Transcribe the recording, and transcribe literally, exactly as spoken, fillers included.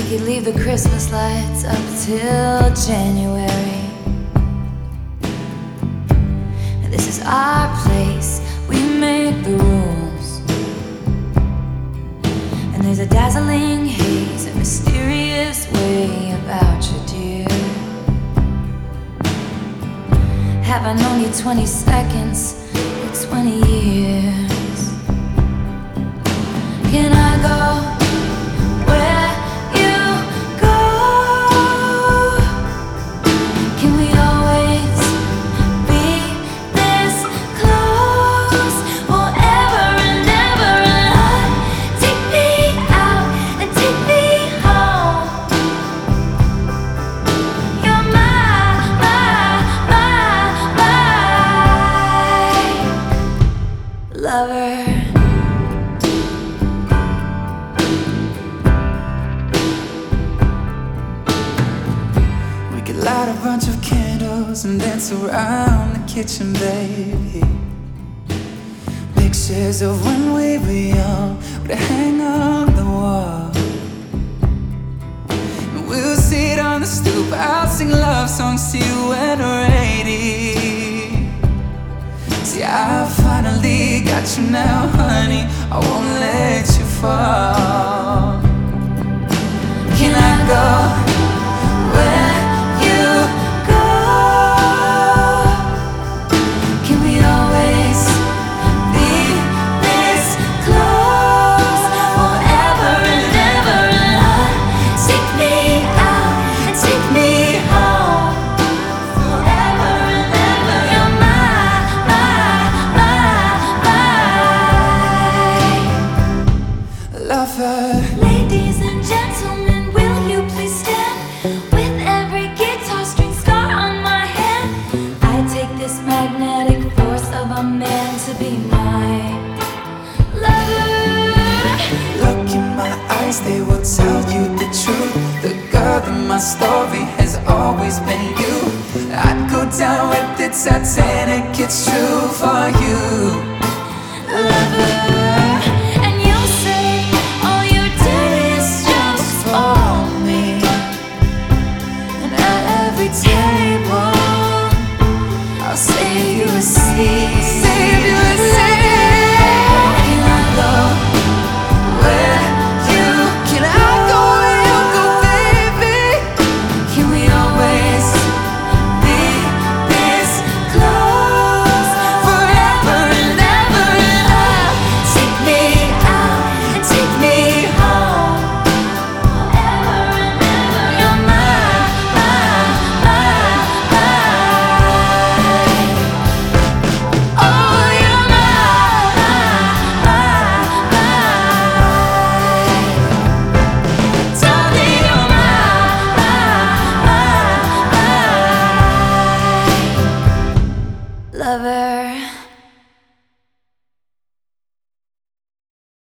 could leave the Christmas lights up till January. This is our place, we make the rules. And there's a dazzling haze, a mysterious way about you, dear. Have I known you twenty seconds or twenty years? Can I go where you go? Can we always be this close forever and ever? And take me out and take me home. You're my, my, my, my lover. Light a bunch of candles and dance around the kitchen, baby. Pictures of when we were young would hang on the wall. And we'll sit on the stoop, I'll sing love songs to you when we're eighty. See, I finally got you now, honey, I won't let you fall. Can I go where Ladies and gentlemen, will you please stand? With every guitar string scar on my hand, I take this magnetic force of a man to be my lover. Look in my eyes, they will tell you the truth. The girl in my story